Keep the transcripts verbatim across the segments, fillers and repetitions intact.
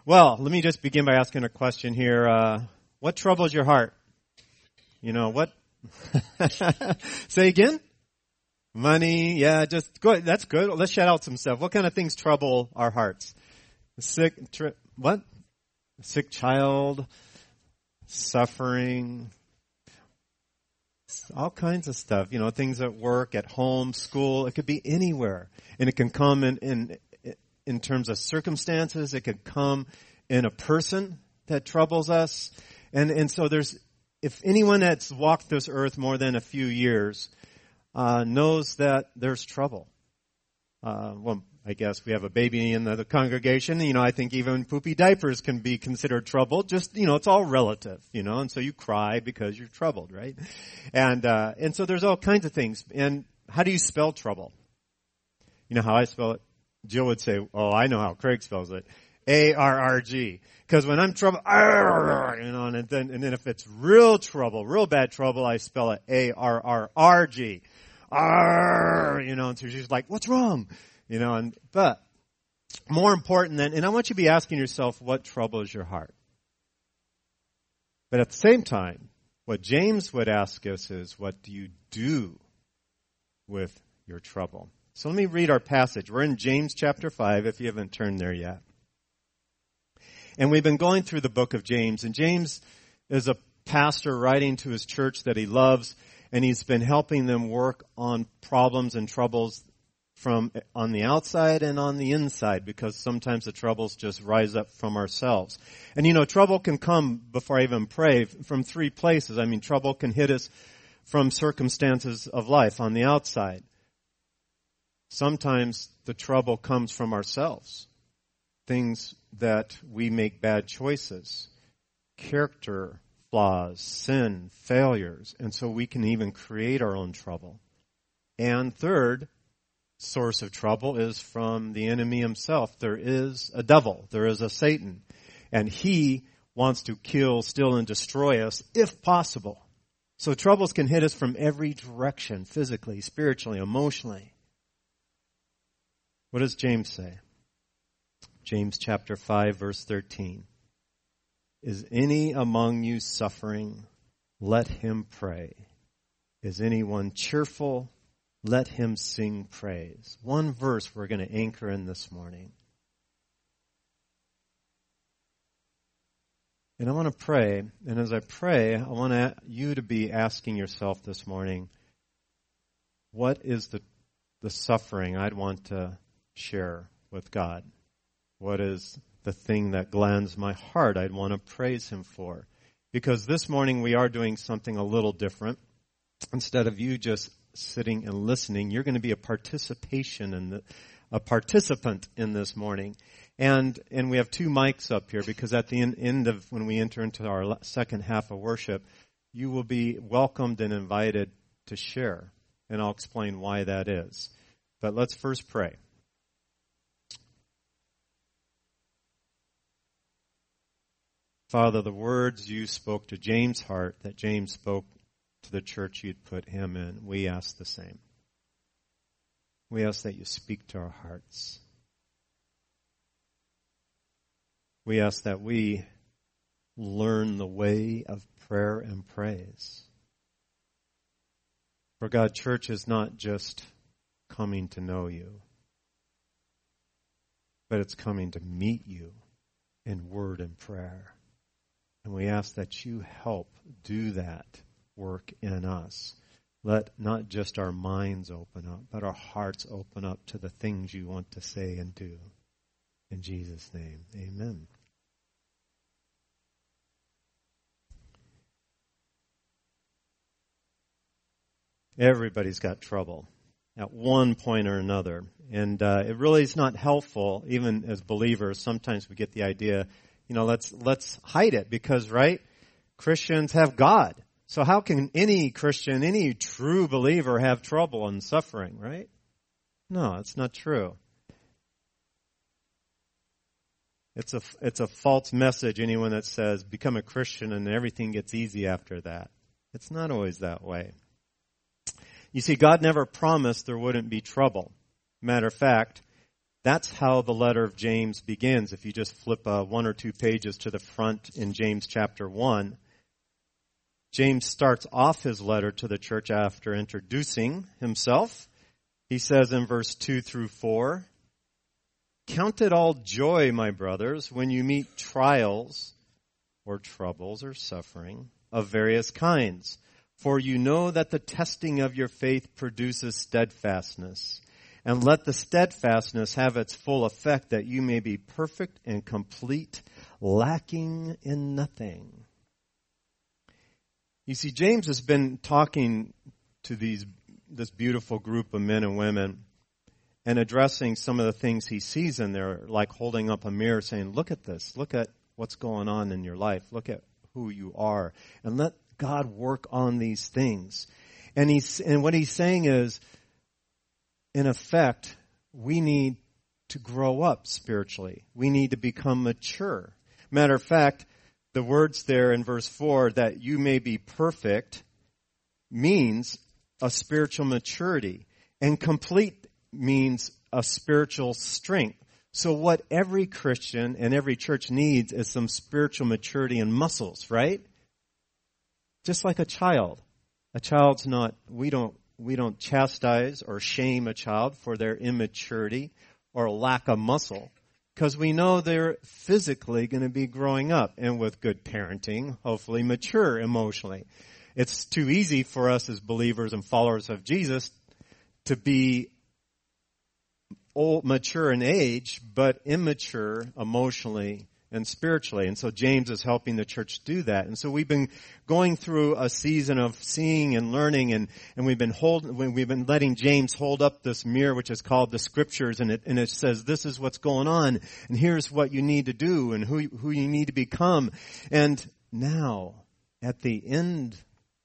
Well, let me just begin by asking a question here. Uh, what troubles your heart? You know, what? Say again? Money, yeah, just good. That's good. Let's shout out some stuff. What kind of things trouble our hearts? Sick, tri- what? Sick child, suffering, all kinds of stuff. You know, things at work, at home, school. It could be anywhere, and it can come in in in terms of circumstances. It could come in a person that troubles us, and and so there's if anyone that's walked this earth more than a few years. Uh, knows that there's trouble. Uh, well, I guess we have a baby in the, the congregation. You know, I think even poopy diapers can be considered trouble. Just, you know, it's all relative, you know, and so you cry because you're troubled, right? And, uh, and so there's all kinds of things. And how do you spell trouble? You know how I spell it? Jill would say, oh, I know how Craig spells it. A R R G. Because when I'm trouble, you know, and then, and then if it's real trouble, real bad trouble, I spell it A R R R G. Arr, you know, and so she's like, what's wrong? You know, and, but more important than, and I want you to be asking yourself, what troubles your heart? But at the same time, what James would ask us is, what do you do with your trouble? So let me read our passage. We're in James chapter five, if you haven't turned there yet. And we've been going through the book of James, and James is a pastor writing to his church that he loves, and he's been helping them work on problems and troubles from on the outside and on the inside, because sometimes the troubles just rise up from ourselves. And you know, trouble can come, before I even pray, from three places. I mean, trouble can hit us from circumstances of life on the outside. Sometimes the trouble comes from ourselves. Things that we make bad choices, character flaws, sin, failures, and so we can even create our own trouble. And third source of trouble is from the enemy himself. There is a devil, there is a Satan, and he wants to kill, steal, and destroy us if possible. So troubles can hit us from every direction, physically, spiritually, emotionally. What does James say? James chapter five, verse thirteen. Is any among you suffering? Let him pray. Is anyone cheerful? Let him sing praise. One verse we're going to anchor in this morning. And I want to pray, and as I pray, I want you to be asking yourself this morning, what is the, the suffering I'd want to share with God? What is the thing that glands my heart I'd want to praise him for? Because this morning we are doing something a little different. Instead of you just sitting and listening, you're going to be a participation in the, a participant in this morning. And and we have two mics up here, because at the end, end of when we enter into our second half of worship, you will be welcomed and invited to share. And I'll explain why that is. But let's first pray. Father, the words you spoke to James' heart, that James spoke to the church you'd put him in, we ask the same. We ask that you speak to our hearts. We ask that we learn the way of prayer and praise. For God, church is not just coming to know you, but it's coming to meet you in word and prayer. And we ask that you help do that work in us. Let not just our minds open up, but our hearts open up to the things you want to say and do. In Jesus' name, amen. Everybody's got trouble at one point or another. And uh, it really is not helpful, even as believers. Sometimes we get the idea, you know, let's let's hide it because, right, Christians have God. So how can any Christian, any true believer have trouble and suffering, right? No, it's not true. It's a, it's a false message, anyone that says become a Christian and everything gets easy after that. It's not always that way. You see, God never promised there wouldn't be trouble. Matter of fact, That's how the letter of James begins. If you just flip uh, one or two pages to the front in James chapter one, James starts off his letter to the church after introducing himself. He says in verse two through four, "Count it all joy, my brothers, when you meet trials or troubles or suffering of various kinds. For you know that the testing of your faith produces steadfastness. And let the steadfastness have its full effect, that you may be perfect and complete, lacking in nothing." You see, James has been talking to these this beautiful group of men and women and addressing some of the things he sees in there, like holding up a mirror saying, look at this, look at what's going on in your life, look at who you are, and let God work on these things. And he's and what he's saying is, in effect, we need to grow up spiritually. We need to become mature. Matter of fact, the words there in verse four, that you may be perfect, means a spiritual maturity. And complete means a spiritual strength. So what every Christian and every church needs is some spiritual maturity and muscles, right? Just like a child. A child's not, we don't, we don't chastise or shame a child for their immaturity or lack of muscle, because we know they're physically going to be growing up, and with good parenting, hopefully mature emotionally. It's too easy for us as believers and followers of Jesus to be old, mature in age, but immature emotionally and spiritually. And so James is helping the church do that. And so we've been going through a season of seeing and learning, and, and we've been holding, we've been letting James hold up this mirror, which is called the Scriptures, and it, and it says, this is what's going on, and here's what you need to do, and who, who you need to become. And now, at the end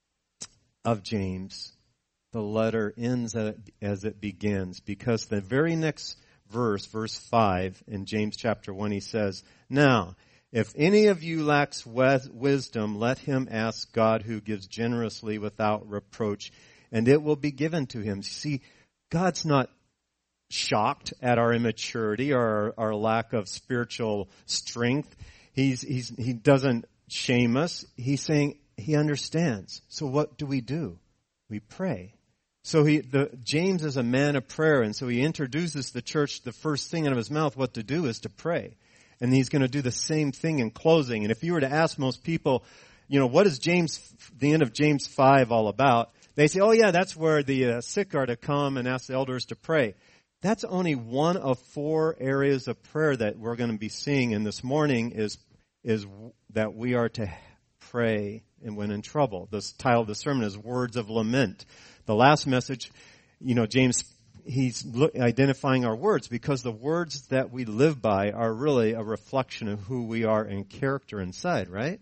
of James, the letter ends as it begins, because the very next verse, verse five in James chapter one, he says, "Now, if any of you lacks wisdom, let him ask God, who gives generously without reproach, and it will be given to him." See, God's not shocked at our immaturity or our, our lack of spiritual strength. He's, he's, he doesn't shame us. He's saying he understands. So what do we do? We pray. So he, the, James is a man of prayer, and so he introduces the church, the first thing out of his mouth, what to do is to pray. And he's going to do the same thing in closing. And if you were to ask most people, you know, what is James, the end of James five all about? They say, oh yeah, that's where the uh, sick are to come and ask the elders to pray. That's only one of four areas of prayer that we're going to be seeing. And this morning is, is that we are to pray and when in trouble. The title of the sermon is Words of Lament. The last message, you know, James, he's look, identifying our words, because the words that we live by are really a reflection of who we are in character inside, right?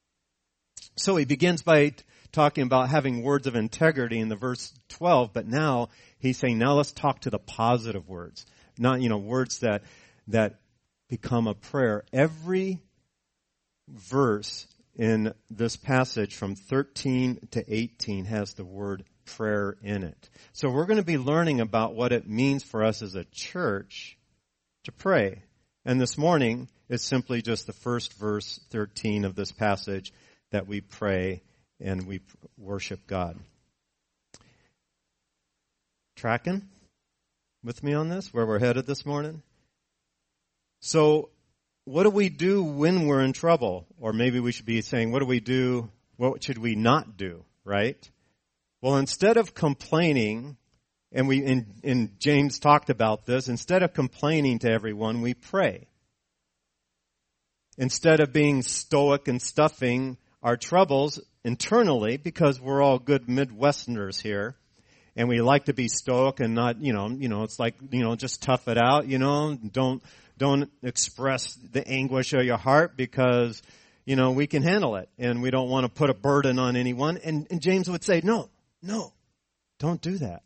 So he begins by t- talking about having words of integrity in the verse twelve, but now he's saying, now let's talk to the positive words, not, you know, words that, that become a prayer. Every verse in this passage from thirteen to eighteen has the word prayer in it. So we're going to be learning about what it means for us as a church to pray. And this morning is simply just the first verse, thirteen of this passage, that we pray and we worship God. Tracking with me on this, where we're headed this morning? So what do we do when we're in trouble? Or maybe we should be saying, what do we do? What should we not do, right? Well, instead of complaining, and we in, in James talked about this, instead of complaining to everyone, we pray. Instead of being stoic and stuffing our troubles internally, because we're all good Midwesterners here, and we like to be stoic and not, you know, you know, it's like, you know, just tough it out, you know, don't don't express the anguish of your heart, because, you know, we can handle it, and we don't want to put a burden on anyone. And, and James would say, no. No, don't do that.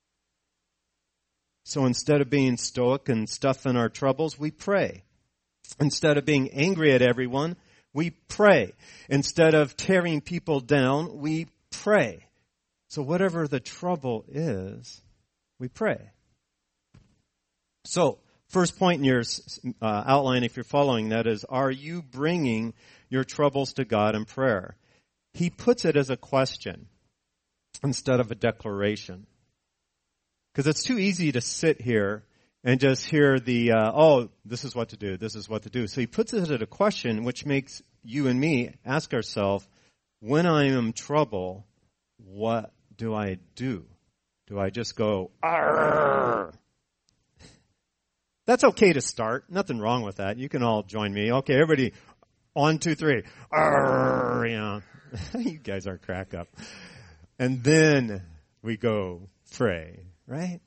So instead of being stoic and stuffing our troubles, we pray. Instead of being angry at everyone, we pray. Instead of tearing people down, we pray. So whatever the trouble is, we pray. So First point in your uh, outline, if you're following that, is, are you bringing your troubles to God in prayer? He puts it as a question instead of a declaration. Because it's too easy to sit here and just hear the, uh, oh, this is what to do, this is what to do. So he puts it as a question, which makes you and me ask ourselves, when I am in trouble, what do I do? Do I just go, arrgh? That's okay to start. Nothing wrong with that. You can all join me. Okay, everybody, one, two, three. Arrgh, you know. You guys are crack up. And then we go pray, right?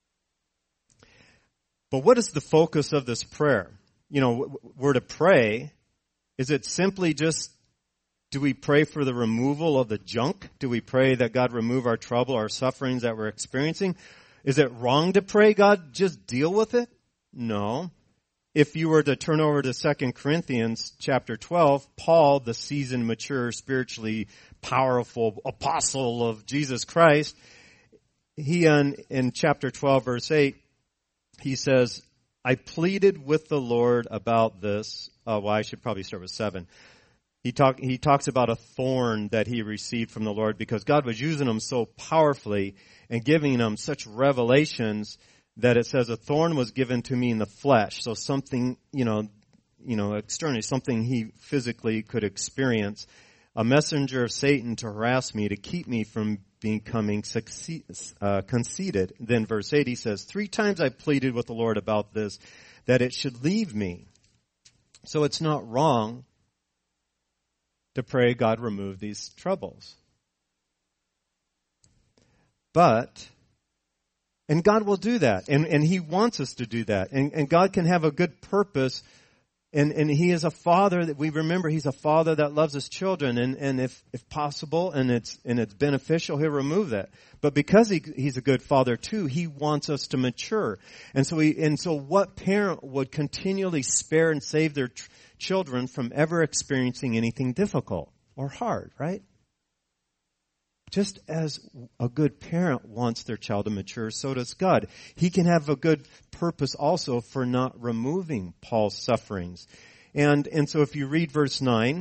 But what is the focus of this prayer? You know, we're to pray. Is it simply just, do we pray for the removal of the junk? Do we pray that God remove our trouble, our sufferings that we're experiencing? Is it wrong to pray God just deal with it? No. If you were to turn over to Second Corinthians chapter twelve, Paul, the seasoned, mature, spiritually powerful apostle of Jesus Christ, he in, in chapter twelve, verse eight, he says, I pleaded with the Lord about this. Uh, well, I should probably start with seven. He talk, he talks about a thorn that he received from the Lord because God was using him so powerfully and giving him such revelations that it says a thorn was given to me in the flesh. So something, you know, you know, externally, something he physically could experience. A messenger of Satan to harass me, to keep me from becoming succeed, uh, conceited. Then verse eight, he says, three times I pleaded with the Lord about this, that it should leave me. So it's not wrong to pray God remove these troubles. But, and God will do that, and, and He wants us to do that, and, and God can have a good purpose, and, and He is a Father that we remember He's a Father that loves His children, and, and if, if possible, and it's, and it's beneficial, He'll remove that. But because he, He's a good Father too, He wants us to mature. And so he, and so what parent would continually spare and save their tr- children from ever experiencing anything difficult or hard, right? Just as a good parent wants their child to mature, so does God. He can have a good purpose also for not removing Paul's sufferings. And, and so if you read verse nine,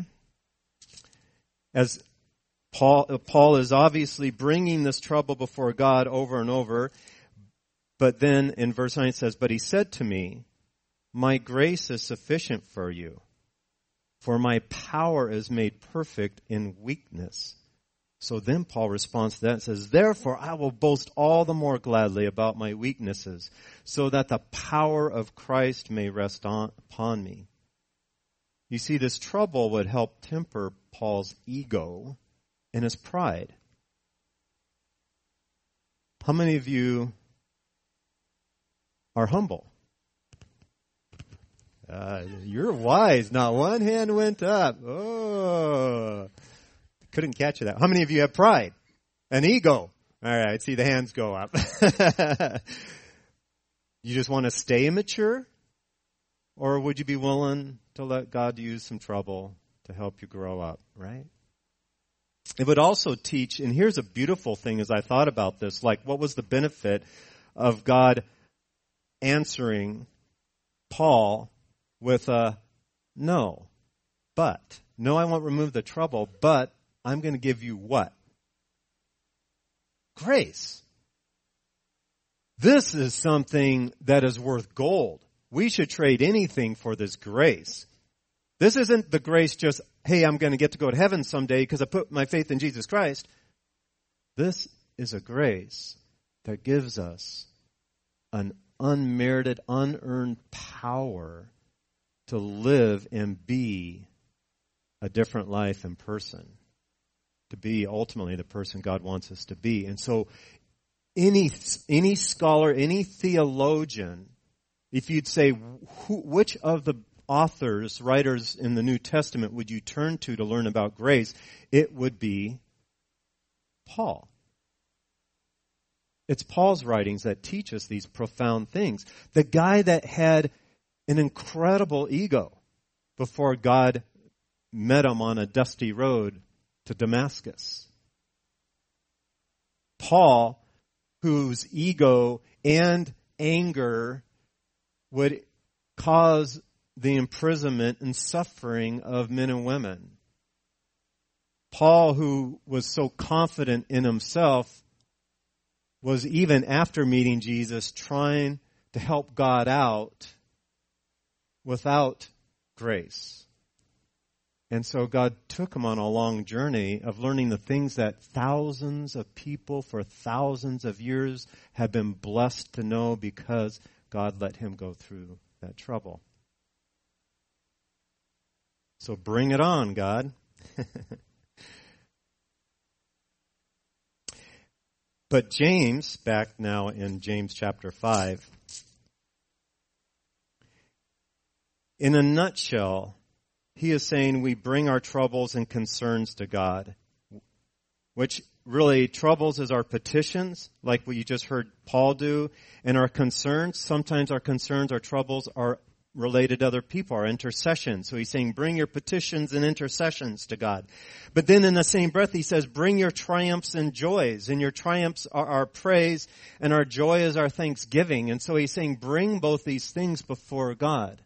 as Paul, Paul is obviously bringing this trouble before God over and over, but then in verse nine it says, but he said to me, my grace is sufficient for you, for my power is made perfect in weakness. So then Paul responds to that and says, therefore I will boast all the more gladly about my weaknesses, so that the power of Christ may rest on, upon me. You see, this trouble would help temper Paul's ego and his pride. How many of you are humble? Uh, you're wise. Not one hand went up. Oh. Couldn't catch that. How many of you have pride? An ego. All right, see the hands go up. You just want to stay immature? Or would you be willing to let God use some trouble to help you grow up, right? It would also teach, and here's a beautiful thing as I thought about this, like what was the benefit of God answering Paul with a no, but. No, I won't remove the trouble, but I'm going to give you what? Grace. This is something that is worth gold. We should trade anything for this grace. This isn't the grace just, hey, I'm going to get to go to heaven someday because I put my faith in Jesus Christ. This is a grace that gives us an unmerited, unearned power to live and be a different life in person. To be ultimately the person God wants us to be. And so any any scholar, any theologian, if you'd say, who, which of the authors, writers in the New Testament would you turn to to learn about grace, it would be Paul. It's Paul's writings that teach us these profound things. The guy that had an incredible ego before God met him on a dusty road to Damascus. Paul, whose ego and anger would cause the imprisonment and suffering of men and women. Paul, who was so confident in himself, was even after meeting Jesus trying to help God out without grace. And so God took him on a long journey of learning the things that thousands of people for thousands of years have been blessed to know because God let him go through that trouble. So bring it on, God. But James, back now in James chapter five, in a nutshell, he is saying we bring our troubles and concerns to God, which really troubles is our petitions, like what you just heard Paul do, and our concerns. Sometimes our concerns, our troubles are related to other people, our intercessions. So he's saying bring your petitions and intercessions to God. But then in the same breath he says bring your triumphs and joys. And your triumphs are our praise and our joy is our thanksgiving. And so he's saying bring both these things before God.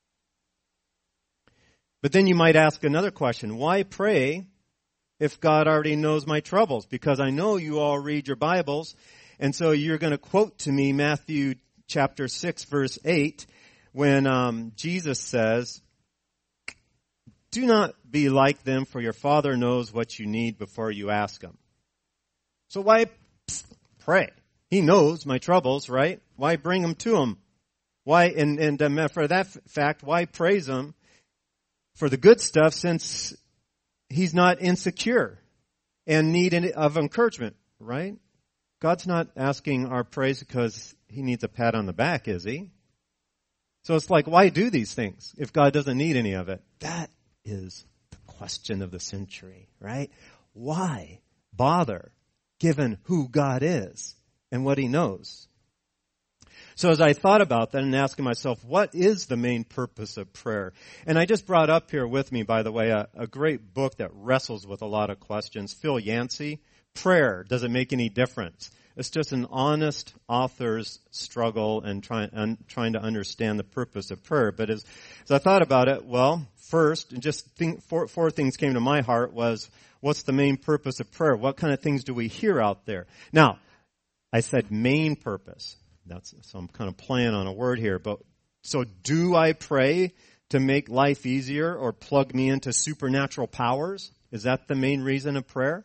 But then you might ask another question. Why pray if God already knows my troubles? Because I know you all read your Bibles. And so you're going to quote to me Matthew chapter six verse eight when um, Jesus says, do not be like them, for your Father knows what you need before you ask him. So why psst, pray? He knows my troubles, right? Why bring them to him? Why, and, and um, for that fact, why praise him for the good stuff since he's not insecure and need of encouragement, right? God's not asking our praise because he needs a pat on the back, is he? So it's like, why do these things if God doesn't need any of it? That is the question of the century, right? Why bother given who God is and what he knows? So as I thought about that and asking myself, what is the main purpose of prayer? And I just brought up here with me, by the way, a, a great book that wrestles with a lot of questions. Phil Yancey, Prayer, Does It Make Any Difference? It's just an honest author's struggle and trying un, trying to understand the purpose of prayer. But as, as I thought about it, well, first, and just think, four, four things came to my heart was, what's the main purpose of prayer? What kind of things do we hear out there? Now, I said main purpose. That's, so I'm kind of playing on a word here. But so do I pray to make life easier or plug me into supernatural powers? Is that the main reason of prayer?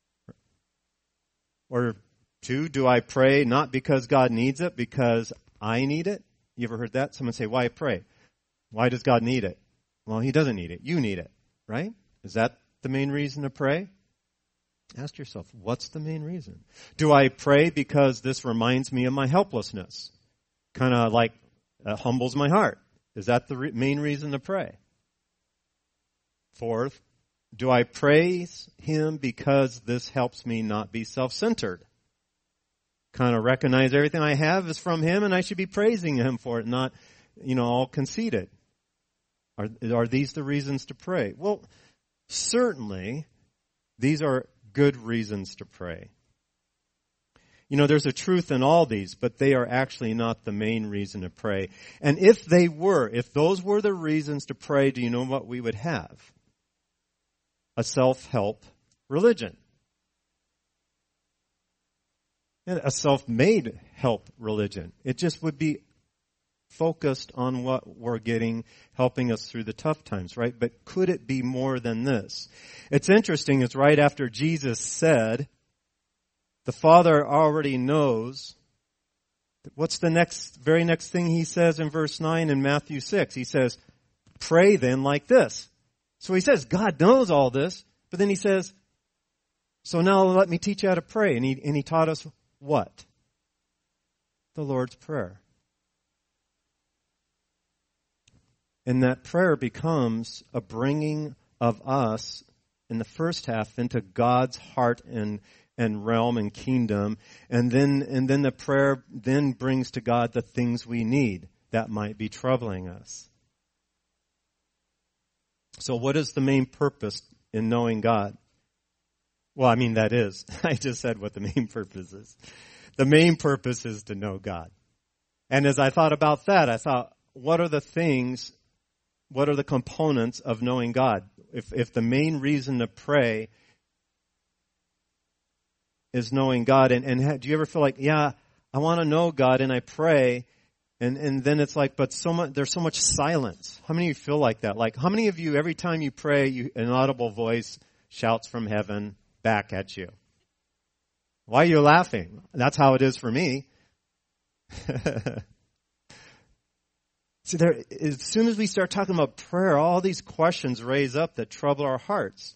Or two, do I pray not because God needs it, because I need it? You ever heard that? Someone say, why pray? Why does God need it? Well, he doesn't need it. You need it, right? Is that the main reason to pray? Ask yourself, what's the main reason? Do I pray because this reminds me of my helplessness? Kind of like uh, humbles my heart. Is that the re- main reason to pray? Fourth, do I praise him because this helps me not be self-centered? Kind of recognize everything I have is from him and I should be praising him for it, not, you know, all conceited. Are, are these the reasons to pray? Well, certainly these are good reasons to pray. You know, there's a truth in all these, but they are actually not the main reason to pray. And if they were, if those were the reasons to pray, do you know what we would have? A self-help religion. And a self-made help religion. It just would be focused on what we're getting, helping us through the tough times, right? But could it be more than this? It's interesting, it's right after Jesus said, the Father already knows. What's the next, very next thing he says in verse nine in Matthew six? He says, pray then like this. So he says, God knows all this, but then he says, so now let me teach you how to pray. And he, and he taught us what? The Lord's Prayer. And that prayer becomes a bringing of us in the first half into God's heart and, and realm and kingdom. And then, and then the prayer then brings to God the things we need that might be troubling us. So what is the main purpose in knowing God? Well, I mean, that is. I just said what the main purpose is. The main purpose is to know God. And as I thought about that, I thought, what are the things, what are the components of knowing God? If, if the main reason to pray is knowing God, and, and do you ever feel like, yeah, I want to know God, and I pray, and, and then it's like, but so much, there's so much silence. How many of you feel like that? Like, how many of you, every time you pray, you, an audible voice shouts from heaven back at you? Why are you laughing? That's how it is for me. See, there, as soon as we start talking about prayer, all these questions raise up that trouble our hearts.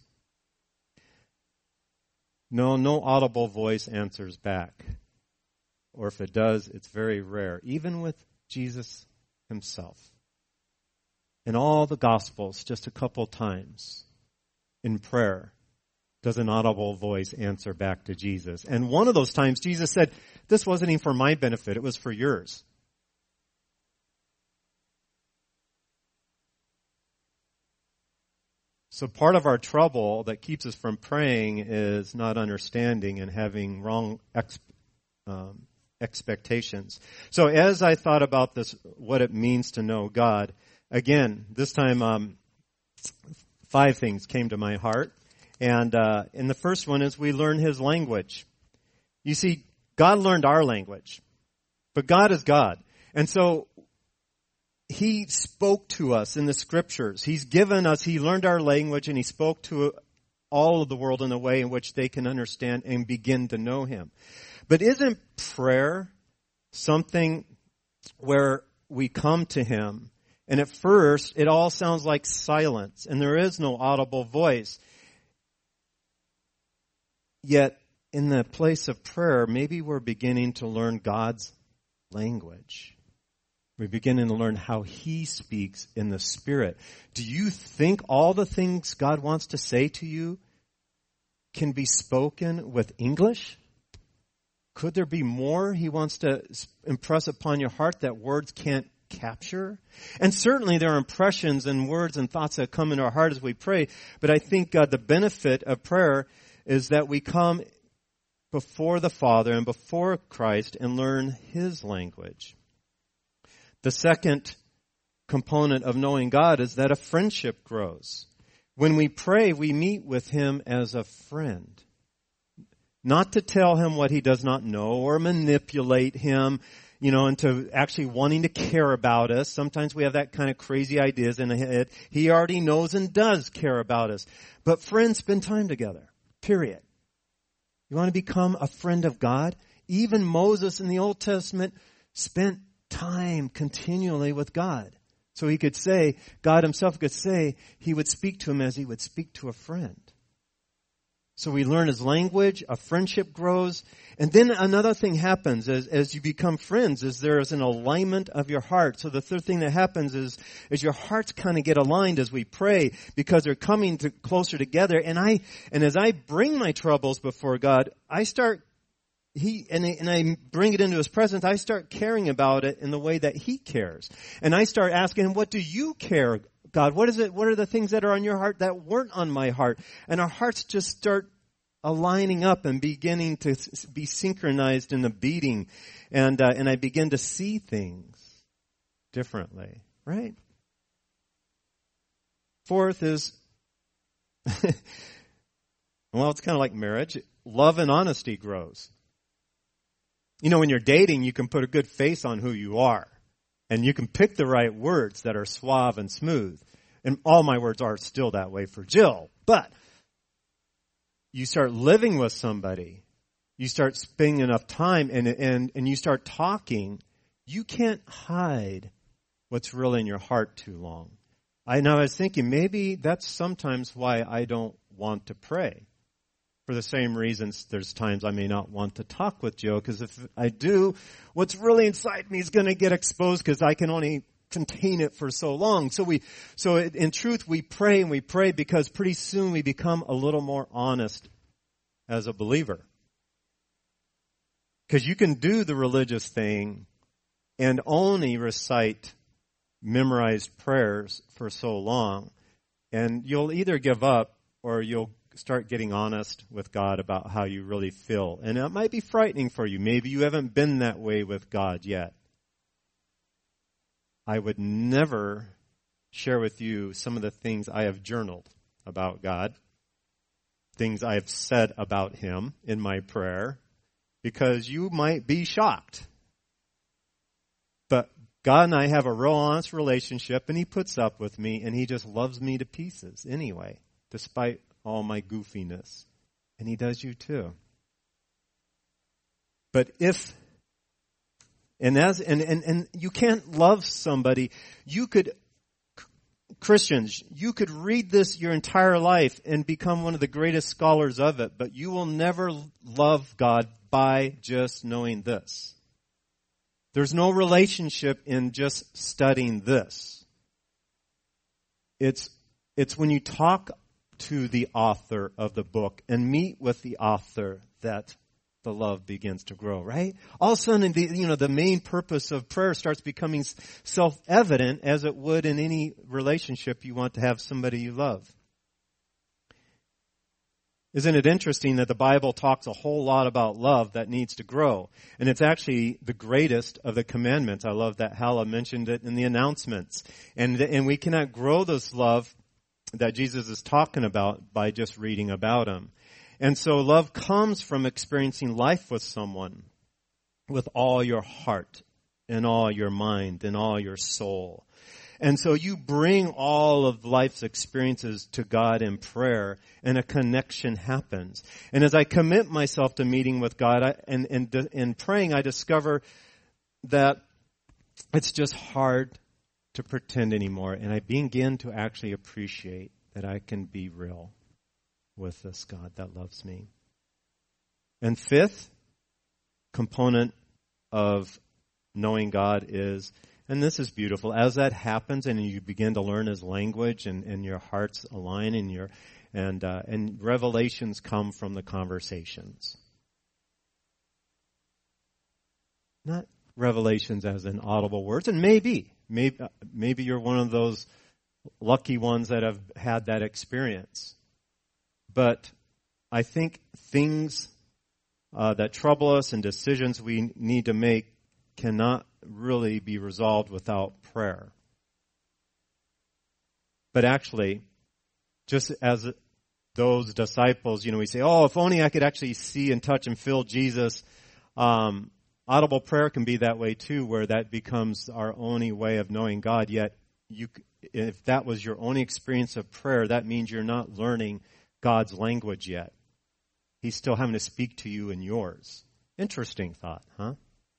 No, no audible voice answers back. Or if it does, it's very rare. Even with Jesus himself. In all the Gospels, just a couple times in prayer, does an audible voice answer back to Jesus. And one of those times, Jesus said, this wasn't even for my benefit, it was for yours. So part of our trouble that keeps us from praying is not understanding and having wrong ex, um, expectations. So as I thought about this, what it means to know God, again, this time um, five things came to my heart. And, uh, and the first one is we learn his language. You see, God learned our language, but God is God. And so he spoke to us in the scriptures. He's given us, he learned our language, and he spoke to all of the world in a way in which they can understand and begin to know him. But isn't prayer something where we come to him, and at first it all sounds like silence, and there is no audible voice? Yet, in the place of prayer, maybe we're beginning to learn God's language. We're beginning to learn how he speaks in the Spirit. Do you think all the things God wants to say to you can be spoken with English? Could there be more he wants to impress upon your heart that words can't capture? And certainly there are impressions and words and thoughts that come into our heart as we pray, but I think uh, the benefit of prayer is that we come before the Father and before Christ and learn his language. The second component of knowing God is that a friendship grows. When we pray, we meet with him as a friend. Not to tell him what he does not know or manipulate him, you know, into actually wanting to care about us. Sometimes we have that kind of crazy ideas in the head. He already knows and does care about us. But friends spend time together. Period. You want to become a friend of God? Even Moses in the Old Testament spent time continually with God. So he could say, God himself could say, he would speak to him as he would speak to a friend. So we learn his language, a friendship grows, and then another thing happens as, as you become friends is there is an alignment of your heart. So the third thing that happens is, is your hearts kind of get aligned as we pray because they're coming to closer together. And I, and as I bring my troubles before God, I start, he, and I, and I bring it into his presence, I start caring about it in the way that he cares. And I start asking him, what do you care, God? What is it? What are the things that are on your heart that weren't on my heart? And our hearts just start aligning up and beginning to be synchronized in the beating. And, uh, and I begin to see things differently, right? Fourth is, well, it's kind of like marriage. Love and honesty grows. You know, when you're dating, you can put a good face on who you are. And you can pick the right words that are suave and smooth. And all my words are still that way for Jill. But you start living with somebody, you start spending enough time and, and, and you start talking, you can't hide what's really in your heart too long. I know I was thinking maybe that's sometimes why I don't want to pray. For the same reasons, there's times I may not want to talk with Joe, because if I do, what's really inside me is going to get exposed because I can only contain it for so long. So we, so in truth, we pray and we pray because pretty soon we become a little more honest as a believer. Because you can do the religious thing and only recite memorized prayers for so long, and you'll either give up or you'll start getting honest with God about how you really feel. And it might be frightening for you. Maybe you haven't been that way with God yet. I would never share with you some of the things I have journaled about God, things I have said about him in my prayer, because you might be shocked. But God and I have a real honest relationship, and he puts up with me, and he just loves me to pieces anyway, despite all my goofiness. And he does you too. But if, and as, and, and, and you can't love somebody, you could, Christians, you could read this your entire life and become one of the greatest scholars of it, but you will never love God by just knowing this. There's no relationship in just studying this. It's, it's when you talk to the author of the book and meet with the author that the love begins to grow, right? All of a sudden, the, you know, the main purpose of prayer starts becoming self-evident, as it would in any relationship you want to have somebody you love. Isn't it interesting that the Bible talks a whole lot about love that needs to grow? And it's actually the greatest of the commandments. I love that Hala mentioned it in the announcements. And, and we cannot grow this love that Jesus is talking about by just reading about him. And so love comes from experiencing life with someone with all your heart and all your mind and all your soul. And so you bring all of life's experiences to God in prayer, and a connection happens. And as I commit myself to meeting with God I, and, and, and praying, I discover that it's just hard to pretend anymore. And I begin to actually appreciate that I can be real with this God that loves me. And fifth component of knowing God is, and this is beautiful, as that happens and you begin to learn his language and, and your hearts align and your and uh, and revelations come from the conversations. Not revelations as in audible words, and maybe, maybe, maybe you're one of those lucky ones that have had that experience. But I think things uh, that trouble us and decisions we need to make cannot really be resolved without prayer. But actually, just as those disciples, you know, we say, oh, if only I could actually see and touch and feel Jesus. Um, audible prayer can be that way too, where that becomes our only way of knowing God. Yet, you, if that was your only experience of prayer, that means you're not learning God's language yet. He's still having to speak to you in yours. Interesting thought, huh?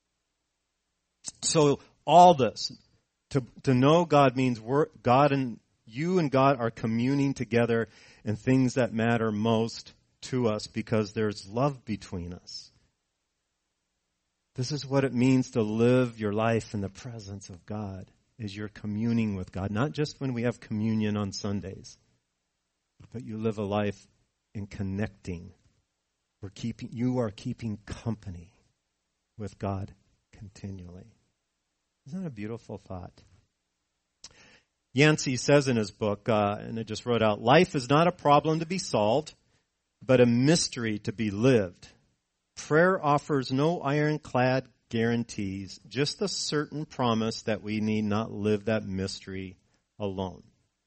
So all this, to to know God means we're, God and you and God are communing together in things that matter most to us because there's love between us. This is what it means to live your life in the presence of God, is you're communing with God, not just when we have communion on Sundays, but you live a life in connecting. We're keeping, you are keeping company with God continually. Isn't that a beautiful thought? Yancey says in his book, uh, and I just wrote out, life is not a problem to be solved, but a mystery to be lived. Prayer offers no ironclad guarantees, just the certain promise that we need not live that mystery alone.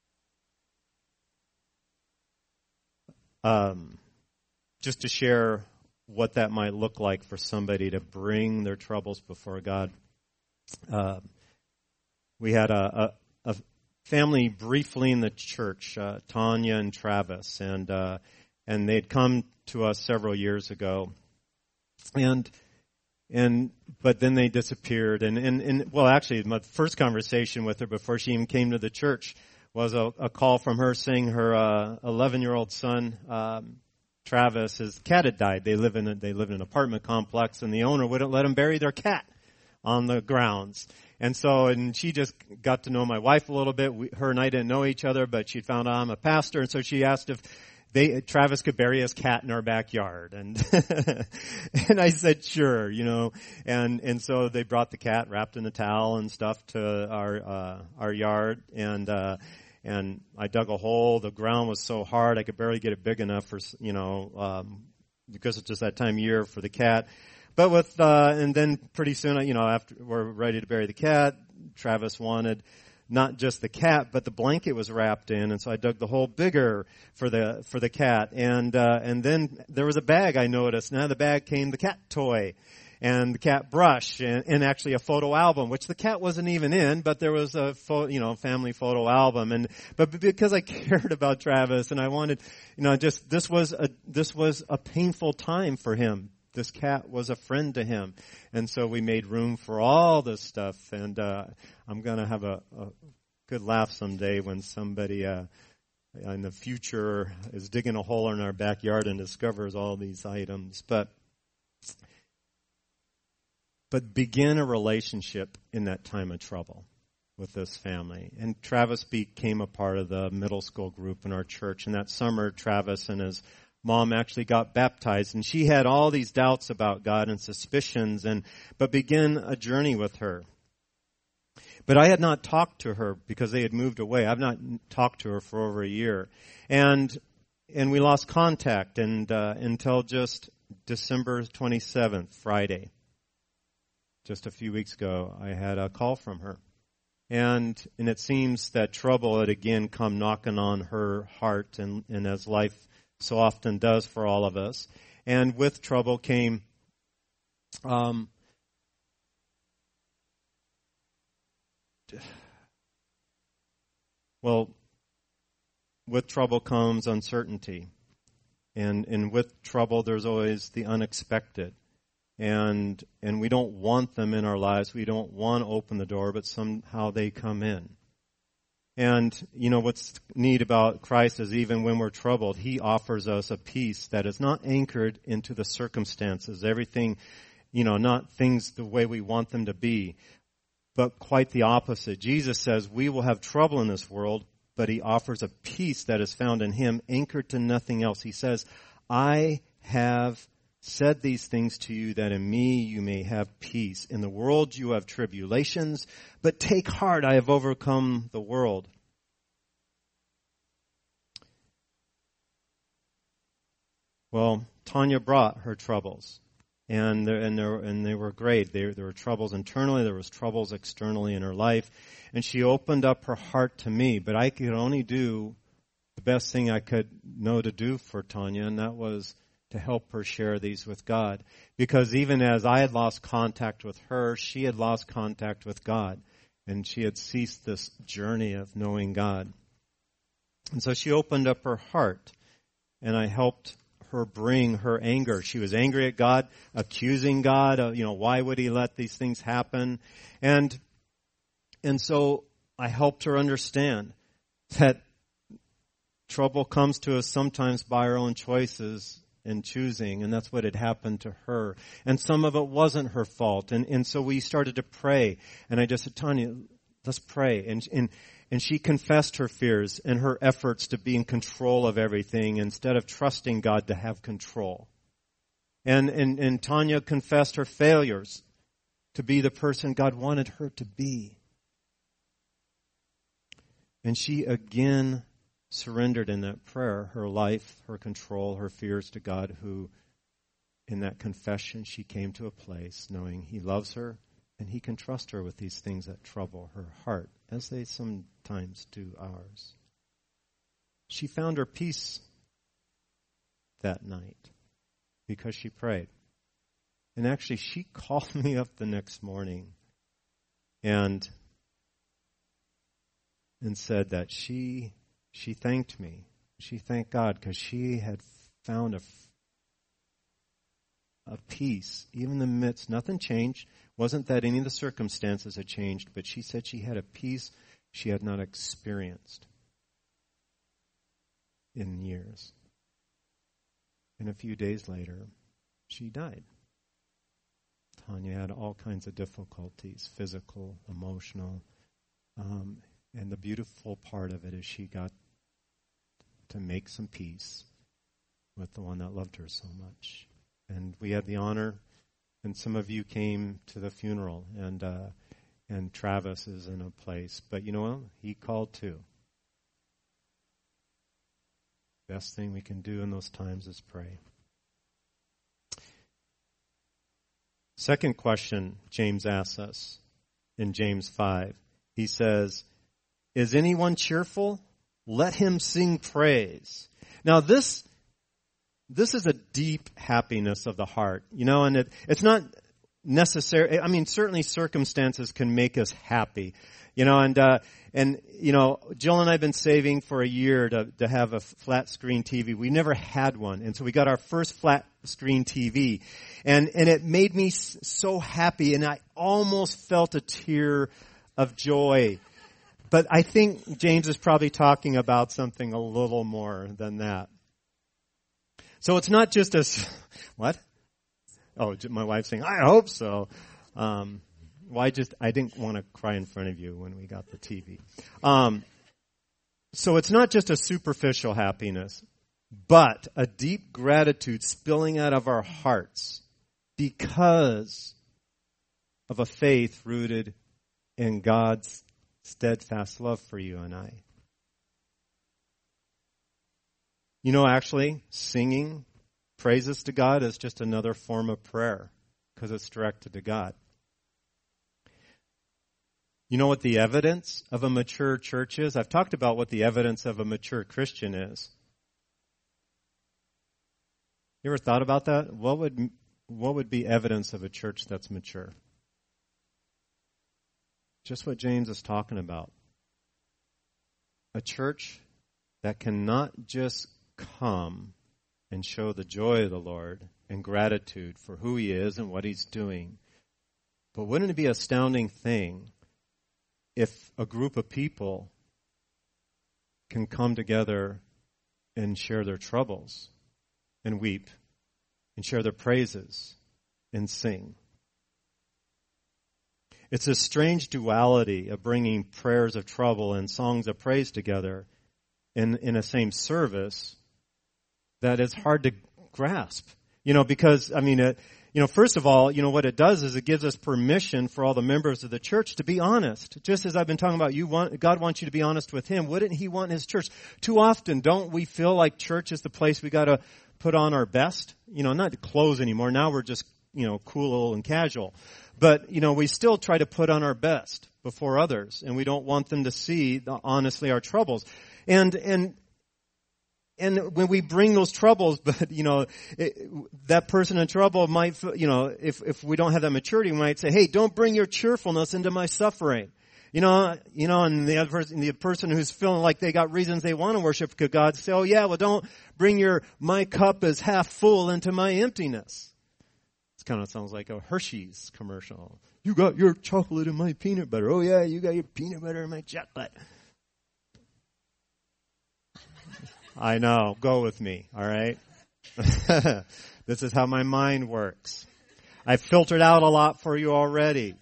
Um, just to share what that might look like for somebody to bring their troubles before God. Uh, we had a, a, a family briefly in the church, uh, Tanya and Travis, and uh, and they'd come to us several years ago, and and but then they disappeared, and and, and well, actually, my first conversation with her before she even came to the church was a, a call from her saying her uh, eleven-year-old son, um, Travis, his cat had died. They live in a, they live in an apartment complex, and the owner wouldn't let them bury their cat on the grounds. And so, and she just got to know my wife a little bit. We, her and I didn't know each other, but she found out I'm a pastor, and so she asked if they Travis could bury his cat in our backyard, and and I said sure, you know, and and so they brought the cat wrapped in a towel and stuff to our uh, our yard, and uh, and I dug a hole. The ground was so hard I could barely get it big enough for, you know, um, because it's just that time of year for the cat. But with, uh, and then pretty soon, you know, after we're ready to bury the cat, Travis wanted not just the cat, but the blanket was wrapped in, and so I dug the hole bigger for the for the cat. And uh, and then there was a bag I noticed. Now the bag came the cat toy, and the cat brush, and, and actually a photo album, which the cat wasn't even in, but there was a photo, you know, family photo album. And but because I cared about Travis, and I wanted, you know, just this was a this was a painful time for him. This cat was a friend to him. And so we made room for all this stuff. And uh, I'm going to have a, a good laugh someday when somebody uh, in the future is digging a hole in our backyard and discovers all these items. But but begin a relationship in that time of trouble with this family. And Travis became a part of the middle school group in our church. And that summer, Travis and his mom actually got baptized, and she had all these doubts about God and suspicions, and but began a journey with her. But I had not talked to her because they had moved away. I've not talked to her for over a year, and and we lost contact, and uh, until just December twenty-seventh, Friday, just a few weeks ago, I had a call from her, and and it seems that trouble had again come knocking on her heart, and and as life so often does for all of us. And with trouble came um, well, with trouble comes uncertainty. And and with trouble there's always the unexpected. And and we don't want them in our lives. We don't want to open the door, but somehow they come in. And, you know, what's neat about Christ is even when we're troubled, He offers us a peace that is not anchored into the circumstances, everything, you know, not things the way we want them to be, but quite the opposite. Jesus says we will have trouble in this world, but He offers a peace that is found in Him, anchored to nothing else. He says, I have said these things to you that in me you may have peace. In the world you have tribulations, but take heart, I have overcome the world. Well, Tanya brought her troubles, and there, and there, and they were great. There, there were troubles internally, there was troubles externally in her life, and she opened up her heart to me. But I could only do the best thing I could know to do for Tanya, and that was to help her share these with God. Because even as I had lost contact with her, she had lost contact with God. And she had ceased this journey of knowing God. And so she opened up her heart. And I helped her bring her anger. She was angry at God, accusing God of, you know, why would He let these things happen? And, and so I helped her understand that trouble comes to us sometimes by our own choices and choosing, and that's what had happened to her. And some of it wasn't her fault. And, and so we started to pray. And I just said, Tanya, let's pray. And, and, and she confessed her fears and her efforts to be in control of everything instead of trusting God to have control. And, and, and Tanya confessed her failures to be the person God wanted her to be. And she again surrendered in that prayer, her life, her control, her fears to God, who in that confession she came to a place knowing He loves her and He can trust her with these things that trouble her heart, as they sometimes do ours. She found her peace that night because she prayed. And actually she called me up the next morning and and said that she She thanked me. She thanked God because she had found a, a peace, even in the midst. Nothing changed. Wasn't that any of the circumstances had changed, but she said she had a peace she had not experienced in years. And a few days later, she died. Tanya had all kinds of difficulties, physical, emotional. Um, and the beautiful part of it is she got to make some peace with the one that loved her so much. And we had the honor, and some of you came to the funeral, and uh, and Travis is in a place. But you know what? He called too. Best thing we can do in those times is pray. Second question James asks us, in James five. He says, is anyone cheerful? Let him sing praise. Now this, this is a deep happiness of the heart, you know, and it, it's not necessary. I mean, certainly circumstances can make us happy, you know, and, uh, and, you know, Jill and I have been saving for a year to, to have a flat screen T V. We never had one. And so we got our first flat screen T V. And, and it made me so happy, and I almost felt a tear of joy. But I think James is probably talking about something a little more than that. So it's not just a, what? Oh, my wife's saying, I hope so. Um, well, I just, I didn't want to cry in front of you when we got the T V. Um, so it's not just a superficial happiness, but a deep gratitude spilling out of our hearts because of a faith rooted in God's steadfast love for you and I. You know, actually, singing praises to God is just another form of prayer because it's directed to God. You know what the evidence of a mature church is? I've talked about what the evidence of a mature Christian is. You ever thought about that? What would, what would be evidence of a church that's mature? Just what James is talking about. A church that cannot just come and show the joy of the Lord and gratitude for who He is and what He's doing. But wouldn't it be an astounding thing if a group of people can come together and share their troubles and weep and share their praises and sing? It's a strange duality of bringing prayers of trouble and songs of praise together in, in a same service that is hard to grasp. You know, because, I mean, it, you know, first of all, you know, what it does is it gives us permission for all the members of the church to be honest. Just as I've been talking about, you want, God wants you to be honest with Him. Wouldn't He want His church? Too often, don't we feel like church is the place we got to put on our best? You know, not clothes anymore. Now we're just, you know, cool and casual. But, you know, we still try to put on our best before others, and we don't want them to see, the, honestly, our troubles. And, and, And when we bring those troubles, but, you know, it, that person in trouble might, you know, if, if we don't have that maturity, we might say, hey, don't bring your cheerfulness into my suffering. You know, you know, and the other person, the person who's feeling like they got reasons they want to worship God, say, oh yeah, well don't bring your, my cup is half full into my emptiness. It kind of sounds like a Hershey's commercial. You got your chocolate in my peanut butter. Oh yeah, you got your peanut butter in my chocolate. I know. Go with me, all right? This is how my mind works. I've filtered out a lot for you already.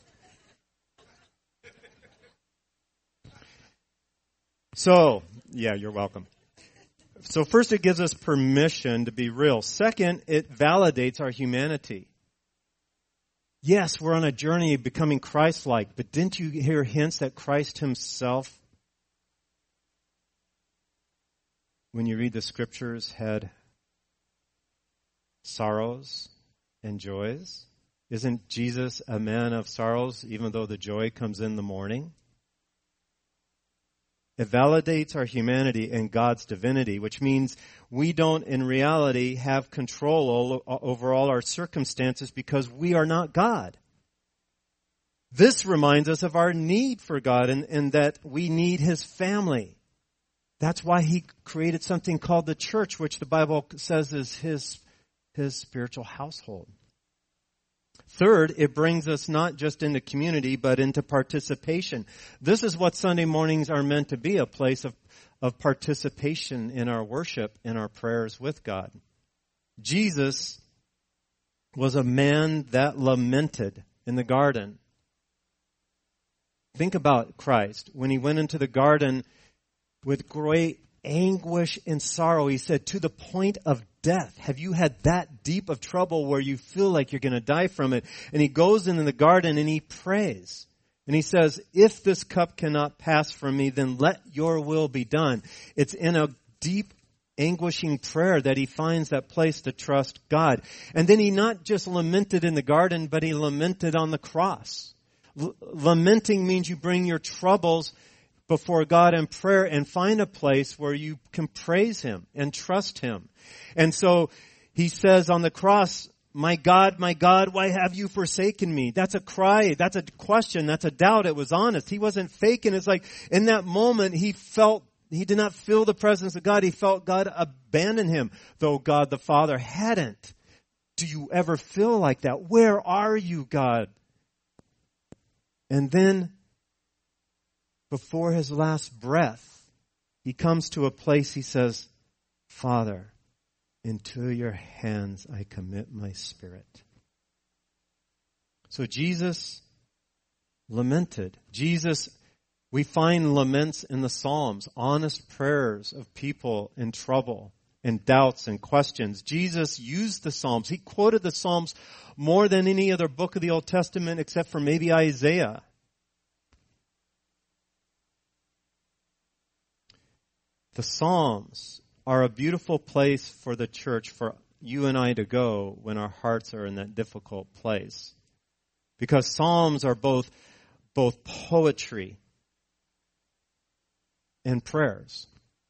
So, yeah, you're welcome. So first, it gives us permission to be real. Second, it validates our humanity. Yes, we're on a journey of becoming Christ-like, but didn't you hear hints that Christ Himself, when you read the scriptures, had sorrows and joys? Isn't Jesus a man of sorrows, even though the joy comes in the morning? It validates our humanity and God's divinity, which means we don't in reality have control over all our circumstances because we are not God. This reminds us of our need for God and, and that we need His family. That's why He created something called the church, which the Bible says is His, His spiritual household. Third, it brings us not just into community, but into participation. This is what Sunday mornings are meant to be, a place of, of participation in our worship, in our prayers with God. Jesus was a man that lamented in the garden. Think about Christ. When He went into the garden with great anguish and sorrow, He said, to the point of death. Have you had that deep of trouble where you feel like you're going to die from it? And He goes into the garden and He prays. And He says, if this cup cannot pass from me, then let your will be done. It's in a deep, anguishing prayer that He finds that place to trust God. And then He not just lamented in the garden, but He lamented on the cross. L- lamenting means you bring your troubles before God in prayer and find a place where you can praise Him and trust Him. And so He says on the cross, my God, my God, why have you forsaken me? That's a cry. That's a question. That's a doubt. It was honest. He wasn't faking. It's like in that moment, he felt, he did not feel the presence of God. He felt God abandon him, though God the Father hadn't. Do you ever feel like that? Where are you, God? And then, before his last breath, he comes to a place, he says, Father, into your hands I commit my spirit. So Jesus lamented. Jesus, we find laments in the Psalms, honest prayers of people in trouble and doubts and questions. Jesus used the Psalms. He quoted the Psalms more than any other book of the Old Testament except for maybe Isaiah. The Psalms are a beautiful place for the church, for you and I to go when our hearts are in that difficult place. Because Psalms are both, both poetry and prayers.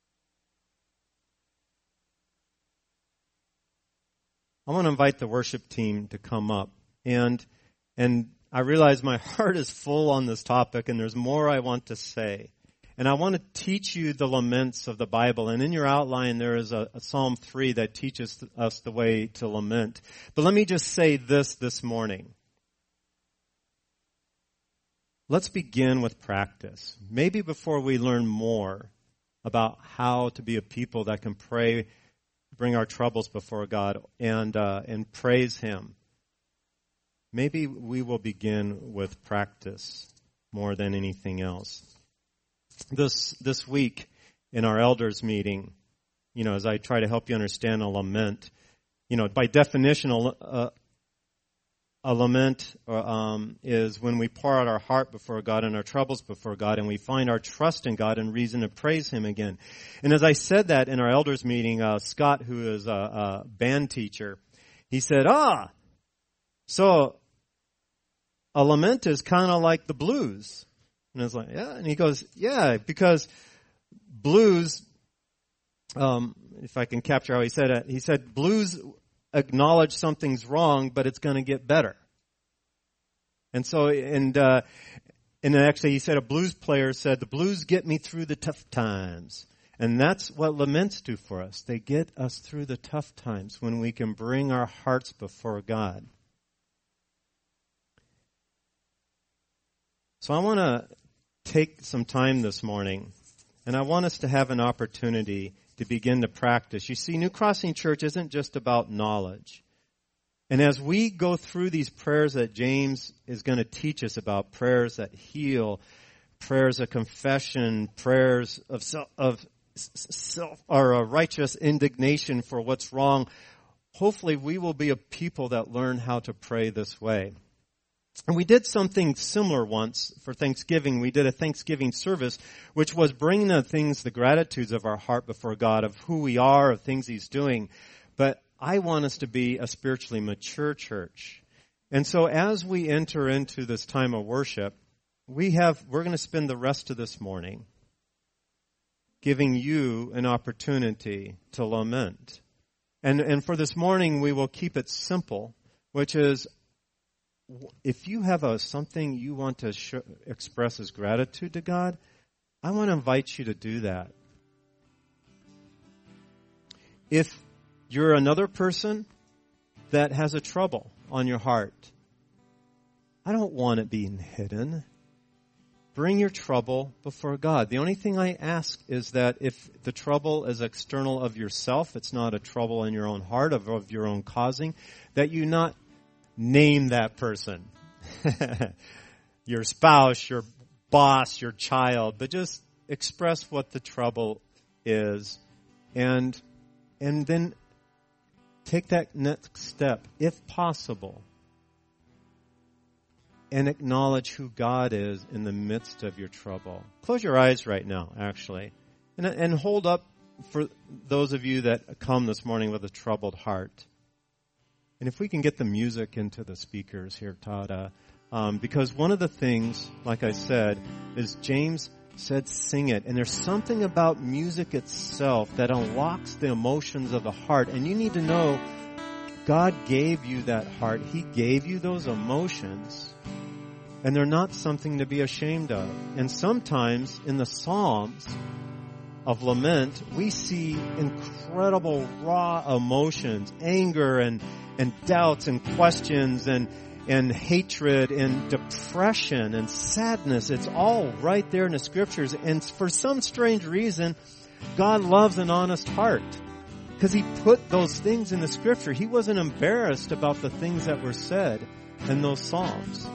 I want to invite the worship team to come up. And, and I realize my heart is full on this topic and there's more I want to say. And I want to teach you the laments of the Bible. And in your outline, there is a, a Psalm three that teaches us the way to lament. But let me just say this this morning. Let's begin with practice. Maybe before we learn more about how to be a people that can pray, bring our troubles before God, and uh, and praise Him. Maybe we will begin with practice more than anything else. This this week in our elders meeting, you know, as I try to help you understand a lament, you know, by definition, a, a lament um, is when we pour out our heart before God and our troubles before God, and we find our trust in God and reason to praise Him again. And as I said that in our elders meeting, uh, Scott, who is a, a band teacher, he said, ah, so a lament is kind of like the blues. And I was like, yeah. And he goes, yeah, because blues, um, if I can capture how he said it, he said blues acknowledge something's wrong, but it's going to get better. And so, and, uh, and actually he said a blues player said, the blues get me through the tough times. And that's what laments do for us. They get us through the tough times when we can bring our hearts before God. So I want to take some time this morning, and I want us to have an opportunity to begin to practice. You see, New Crossing Church isn't just about knowledge. And as we go through these prayers that James is going to teach us about, prayers that heal, prayers of confession, prayers of self, of self or a righteous indignation for what's wrong, hopefully we will be a people that learn how to pray this way. And we did something similar once for Thanksgiving. We did a Thanksgiving service, which was bringing the things, the gratitudes of our heart before God, of who we are, of things He's doing. But I want us to be a spiritually mature church. And so as we enter into this time of worship, we have, we're going to spend the rest of this morning giving you an opportunity to lament. And, and for this morning, we will keep it simple, which is, if you have a, something you want to sh- express as gratitude to God, I want to invite you to do that. If you're another person that has a trouble on your heart, I don't want it being hidden. Bring your trouble before God. The only thing I ask is that if the trouble is external of yourself, it's not a trouble in your own heart, of, of your own causing, that you not name that person. Your spouse, your boss, your child, but just express what the trouble is, and and then take that next step, if possible, and acknowledge who God is in the midst of your trouble. Close your eyes right now, actually, and and hold up for those of you that come this morning with a troubled heart. And if we can get the music into the speakers here, Todd, uh, Um, because one of the things, like I said, is James said sing it. And there's something about music itself that unlocks the emotions of the heart. And you need to know God gave you that heart. He gave you those emotions. And they're not something to be ashamed of. And sometimes in the Psalms of lament, we see incredible raw emotions, anger and, and doubts and questions and, and hatred and depression and sadness. It's all right there in the scriptures. And for some strange reason, God loves an honest heart because he put those things in the scripture. He wasn't embarrassed about the things that were said in those Psalms.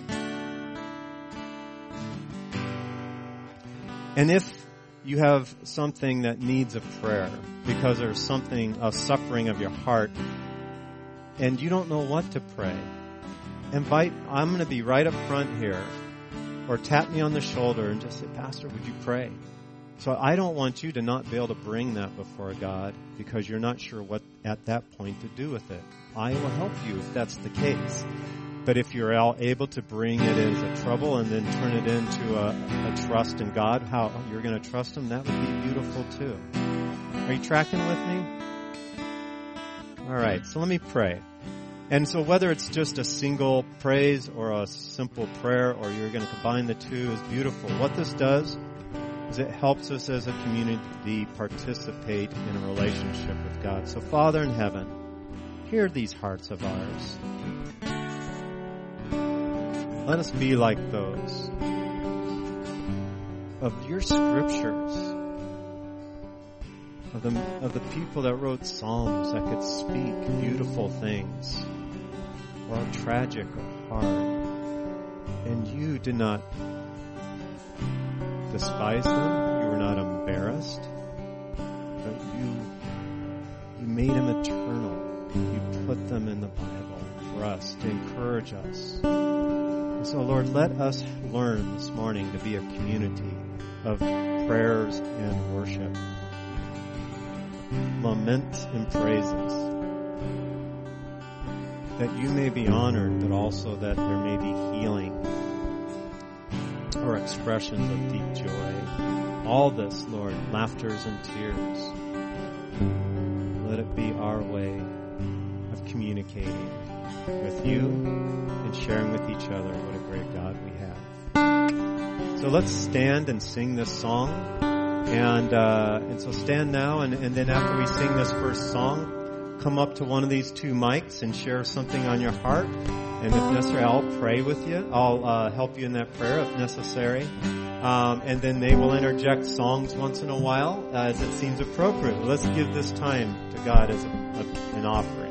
And if you have something that needs a prayer because there's something, a suffering of your heart, and you don't know what to pray, invite, I'm going to be right up front here, or tap me on the shoulder and just say, Pastor, would you pray? So I don't want you to not be able to bring that before God because you're not sure what at that point to do with it. I will help you if that's the case. But if you're all able to bring it as a trouble and then turn it into a, a trust in God, how you're going to trust Him, that would be beautiful too. Are you tracking with me? All right, so let me pray. And so whether it's just a single praise or a simple prayer or you're going to combine the two is beautiful. What this does is it helps us as a community participate in a relationship with God. So Father in heaven, hear these hearts of ours. Let us be like those of your scriptures, of the, of the people that wrote psalms that could speak beautiful things, or tragic or hard. And you did not despise them. You were not embarrassed. But you, you made them eternal. You put them in the Bible for us to encourage us. So, Lord, let us learn this morning to be a community of prayers and worship, lament and praises, that you may be honored, but also that there may be healing or expressions of deep joy. All this, Lord, laughters and tears. Let it be our way of communicating with you and sharing with each other what a great God we have. So let's stand and sing this song. And uh, and so stand now, and, and then after we sing this first song, come up to one of these two mics and share something on your heart. And if necessary, I'll pray with you. I'll uh, help you in that prayer if necessary. Um, and then they will interject songs once in a while uh, as it seems appropriate. Let's give this time to God as a, a, an offering.